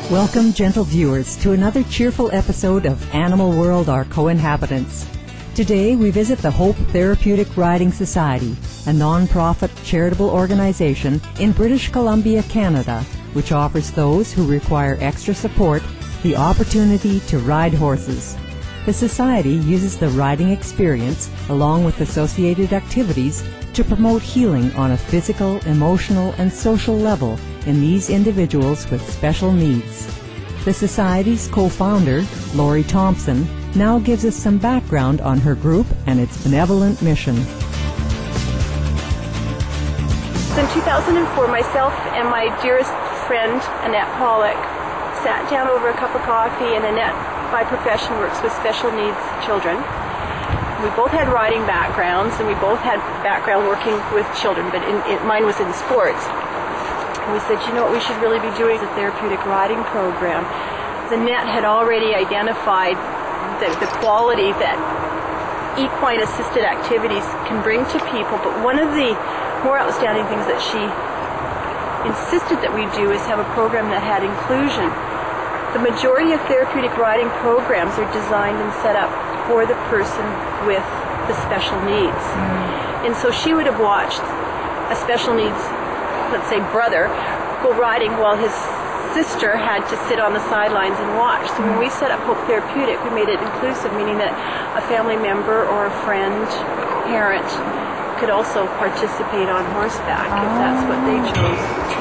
Welcome, gentle viewers, to another cheerful episode of Animal World, Our Co-Inhabitants. Today we visit the Hope Therapeutic Riding Society, a non-profit charitable organization in British Columbia, Canada, which offers those who require extra support the opportunity to ride horses. The society uses the riding experience, along with associated activities, to promote healing on a physical, emotional, and social level in these individuals with special needs. The Society's co-founder, Lori Thompson, now gives us some background on her group and its benevolent mission. In 2004, myself and my dearest friend, Annette Pollock, sat down over a cup of coffee, and Annette, by profession, works with special needs children. We both had riding backgrounds, and we both had background working with children, but mine was in sports. And we said, you know what we should really be doing is a therapeutic riding program. Annette had already identified the quality that equine assisted activities can bring to people, but one of the more outstanding things that she insisted that we do is have a program that had inclusion. The majority of therapeutic riding programs are designed and set up for the person with the special needs. And so she would have watched a special needs, let's say, brother go riding while his sister had to sit on the sidelines and watch. So when we set up Hope Therapeutic, we made it inclusive, meaning that a family member or a friend, parent, could also participate on horseback if that's what they chose to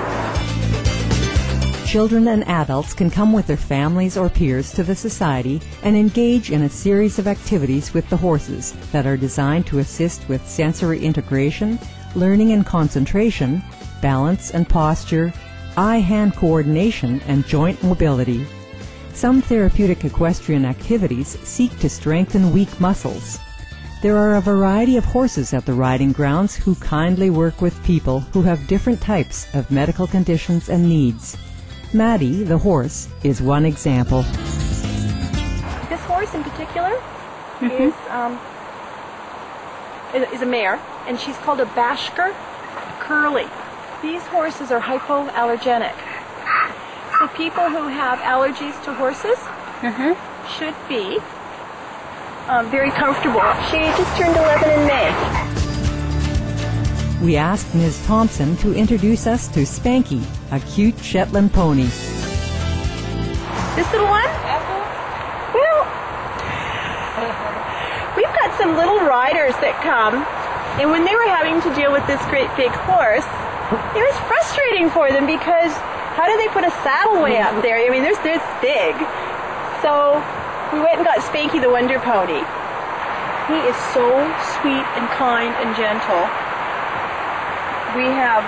do. Children and adults can come with their families or peers to the Society and engage in a series of activities with the horses that are designed to assist with sensory integration, learning and concentration, balance and posture, eye-hand coordination, and joint mobility. Some therapeutic equestrian activities seek to strengthen weak muscles. There are a variety of horses at the riding grounds who kindly work with people who have different types of medical conditions and needs. Maddie, the horse, is one example. This horse in particular is a mare, and she's called a Bashkir Curly. These horses are hypoallergenic. So people who have allergies to horses should be very comfortable. She just turned 11 in May. We asked Ms. Thompson to introduce us to Spanky, a cute Shetland pony. This little one? Well, we've got some little riders that come, and when they were having to deal with this great big horse, it was frustrating for them because how do they put a saddle way up there? I mean, there's big. So we went and got Spanky the Wonder Pony. He is so sweet and kind and gentle. We have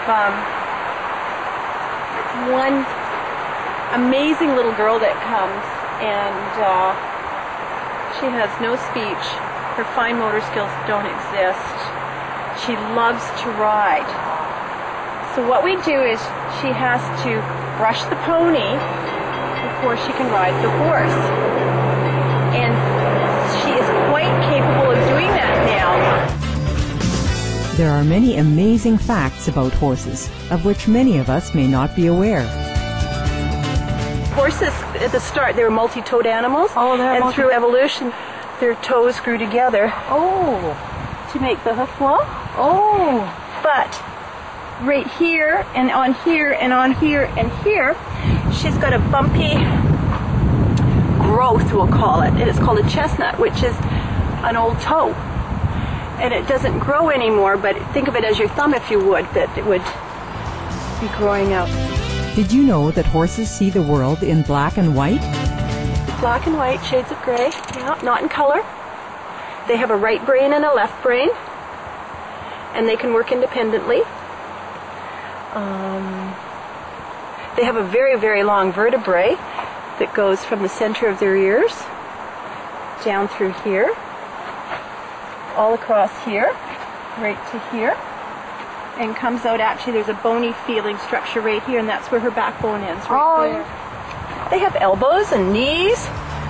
one amazing little girl that comes, and she has no speech. Her fine motor skills don't exist. She loves to ride. So what we do is she has to brush the pony before she can ride the horse. And she is quite capable of doing that now. There are many amazing facts about horses, of which many of us may not be aware. Horses, at the start, they were multi-toed animals. And through evolution, their toes grew together. To make the hoof wall. But right here, and on here, and on here, and here, she's got a bumpy growth, we'll call it. And it's called a chestnut, which is an old toe. And it doesn't grow anymore, but think of it as your thumb, if you would, that it would be growing out. Did you know that horses see the world in black and white? Black and white, shades of gray, not in color. They have a right brain and a left brain, and they can work independently. They have a very, very long vertebrae that goes from the center of their ears down through here, all across here, right to here, and comes out. Actually, there's a bony feeling structure right here, and that's where her backbone ends, right there. They have elbows and knees,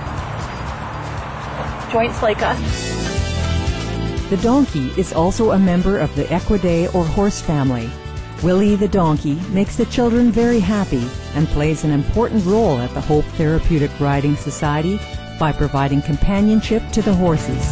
joints like us. The donkey is also a member of the Equidae or horse family. Willie the donkey makes the children very happy and plays an important role at the Hope Therapeutic Riding Society by providing companionship to the horses.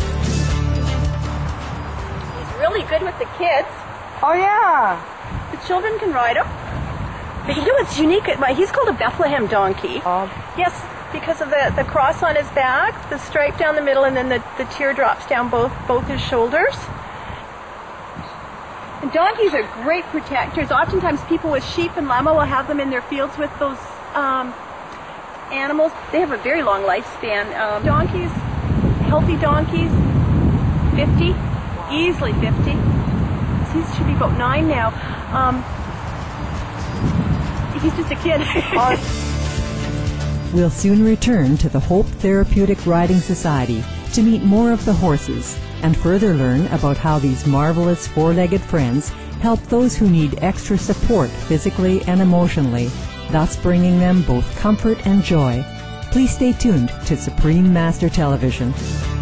He's really good with the kids. Oh, yeah. The children can ride him. But you know what's unique? He's called a Bethlehem donkey. Yes, because of the cross on his back, the stripe down the middle, and then the teardrops down both his shoulders. And donkeys are great protectors. Oftentimes people with sheep and llama will have them in their fields with those animals. They have a very long lifespan. Donkeys, healthy donkeys, 50, easily 50. He should be about 9 now. He's just a kid. We'll soon return to the Hope Therapeutic Riding Society to meet more of the horses and further learn about how these marvelous four-legged friends help those who need extra support physically and emotionally, thus bringing them both comfort and joy. Please stay tuned to Supreme Master Television.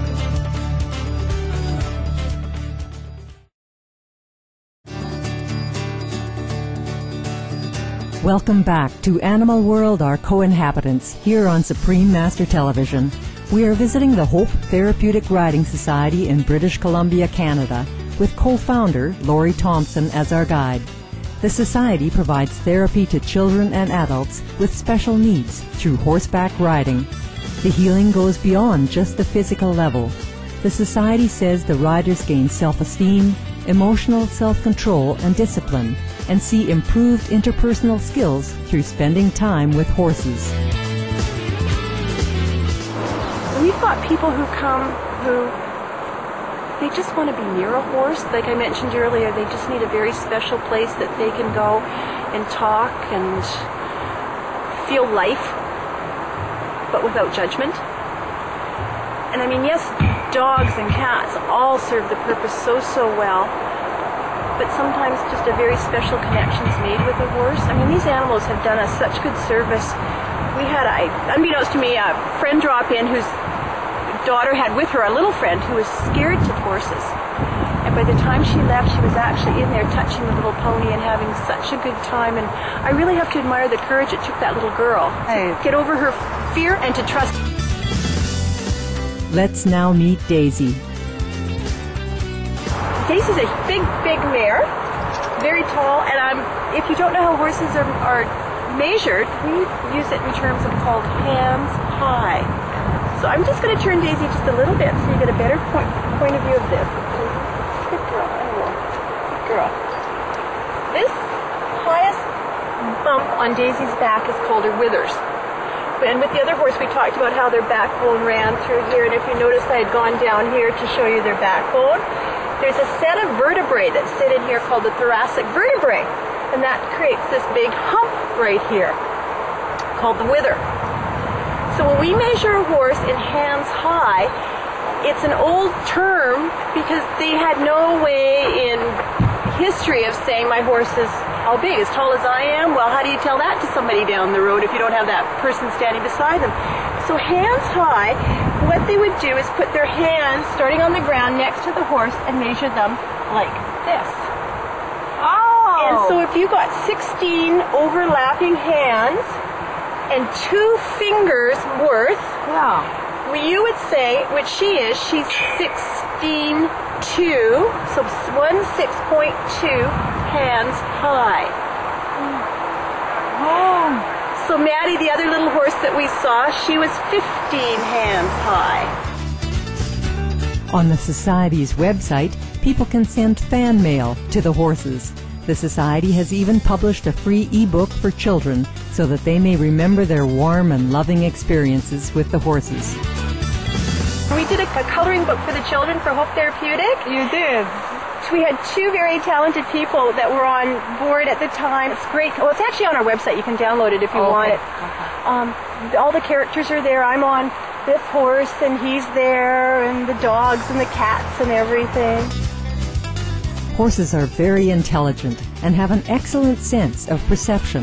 Welcome back to Animal World, Our Co-Inhabitants, here on Supreme Master Television. We are visiting the Hope Therapeutic Riding Society in British Columbia, Canada, with co-founder Lori Thompson as our guide. The Society provides therapy to children and adults with special needs through horseback riding. The healing goes beyond just the physical level. The Society says the riders gain self-esteem, emotional self-control and discipline, and see improved interpersonal skills through spending time with horses. We've got people who come who they just want to be near a horse. Like I mentioned earlier, they just need a very special place that they can go and talk and feel life, but without judgment. And I mean, yes, dogs and cats all serve the purpose so well, but sometimes just a very special connection is made with a horse. I mean, these animals have done us such good service. We had, unbeknownst to me, a friend drop in whose daughter had with her a little friend who was scared to horses. And by the time she left, she was actually in there touching the little pony and having such a good time. And I really have to admire the courage it took that little girl to get over her fear and to trust. Let's now meet Daisy. Daisy's a big mare, very tall, and if you don't know how horses are measured, we use it in terms of called hands high. So I'm just going to turn Daisy just a little bit so you get a better point of view of this. Good girl, good girl. This highest bump on Daisy's back is called her withers. And with the other horse, we talked about how their backbone ran through here, and if you noticed, I had gone down here to show you their backbone. There's a set of vertebrae that sit in here called the thoracic vertebrae, and that creates this big hump right here called the wither. So when we measure a horse in hands high, it's an old term because they had no way in history of saying my horse is how big, as tall as I am. Well, how do you tell that to somebody down the road if you don't have that person standing beside them? So hands high, what they would do is put their hands starting on the ground next to the horse and measure them like this. Oh! And so if you got 16 overlapping hands and 2 fingers worth, you would say, which she is, she's 16'2", so 6.2 hands high. Oh! So Maddie, the other little horse that we saw, she was 15 hands high. On the Society's website, people can send fan mail to the horses. The Society has even published a free e-book for children so that they may remember their warm and loving experiences with the horses. We did a coloring book for the children for Hope Therapeutic. You did? We had 2 very talented people that were on board at the time. It's great. Well, it's actually on our website. You can download it if you want it. All the characters are there. I'm on this horse, and he's there, and the dogs and the cats and everything. Horses are very intelligent and have an excellent sense of perception.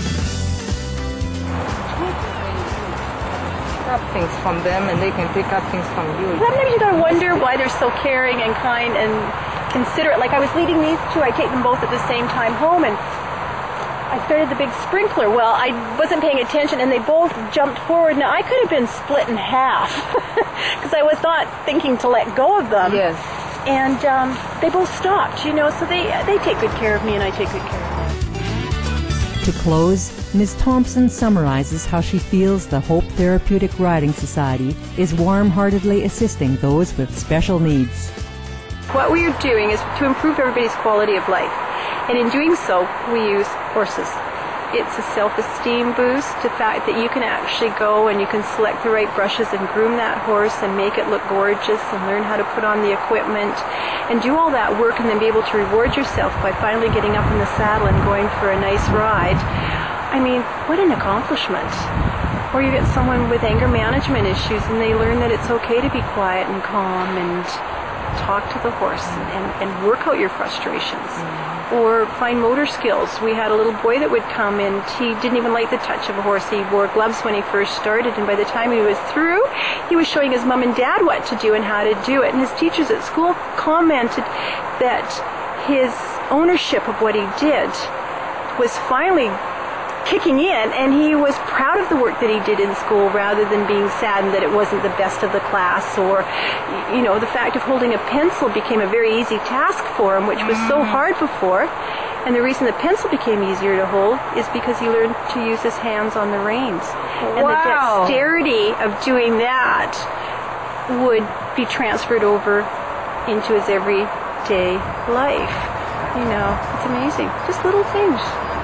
Pick up things from them, and they can pick up things from you. Sometimes you gotta wonder why they're so caring and kind, and considerate. Like I was leading these two, I take them both at the same time home, and I started the big sprinkler. Well, I wasn't paying attention, and they both jumped forward. Now, I could have been split in half because I was not thinking to let go of them. Yes. And they both stopped, you know, so they take good care of me, and I take good care of them. To close, Ms. Thompson summarizes how she feels the Hope Therapeutic Riding Society is warm-heartedly assisting those with special needs. What we are doing is to improve everybody's quality of life. And in doing so, we use horses. It's a self-esteem boost, the fact that you can actually go and you can select the right brushes and groom that horse and make it look gorgeous and learn how to put on the equipment and do all that work and then be able to reward yourself by finally getting up in the saddle and going for a nice ride. I mean, what an accomplishment. Or you get someone with anger management issues and they learn that it's okay to be quiet and calm and talk to the horse and work out your frustrations. Or fine motor skills. We had a little boy that would come and he didn't even like the touch of a horse. He wore gloves when he first started, and by the time he was through, he was showing his mom and dad what to do and how to do it. And his teachers at school commented that his ownership of what he did was finally kicking in, and he was proud of the work that he did in school rather than being saddened that it wasn't the best of the class. Or, you know, the fact of holding a pencil became a very easy task for him, which was so hard before. And the reason the pencil became easier to hold is because he learned to use his hands on the reins. And the dexterity of doing that would be transferred over into his everyday life. You know, it's amazing. Just little things.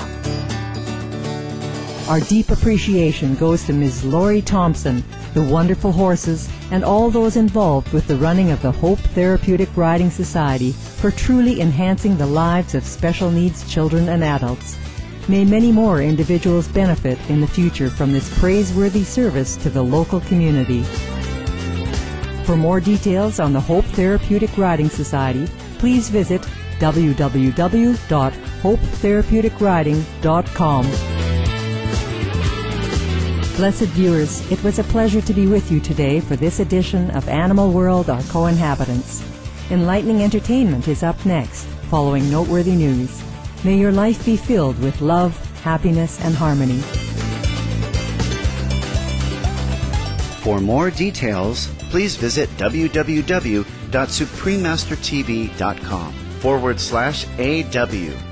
Our deep appreciation goes to Ms. Lori Thompson, the wonderful horses, and all those involved with the running of the Hope Therapeutic Riding Society for truly enhancing the lives of special needs children and adults. May many more individuals benefit in the future from this praiseworthy service to the local community. For more details on the Hope Therapeutic Riding Society, please visit www.hopetherapeuticriding.com. Blessed viewers, it was a pleasure to be with you today for this edition of Animal World, Our Co-Inhabitants. Enlightening entertainment is up next, following noteworthy news. May your life be filled with love, happiness, and harmony. For more details, please visit www.suprememastertv.com/AW.